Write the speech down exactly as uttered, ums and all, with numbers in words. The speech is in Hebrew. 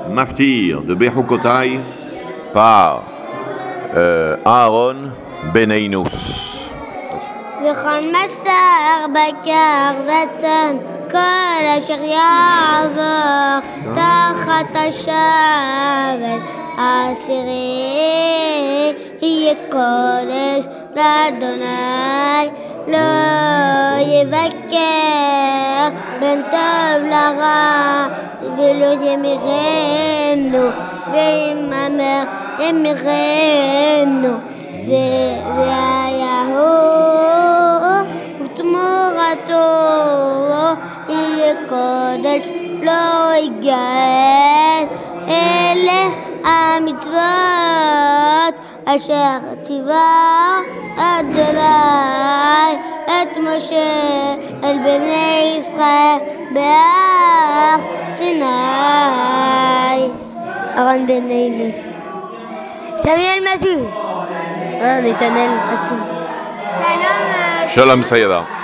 Maftir de Bechukotai par euh, Aaron Beneinous. וכל מסר בקר וצאן, כל אשר יעבור תחת השבט העשירי, יהיה קודש לאדוני, לא יבקר בין טוב לרע, ולא ימירנו, וימהר ימירנו, והיה ותמורתו יהיה קודש לא יגאל. אלה המצוות אשר ציווה אדוני את משה אל בני ישראל בהר סיני. אהרון בנינו. סמיאל מזוז. נתנאל אסום. שלום. Shalom Sayada.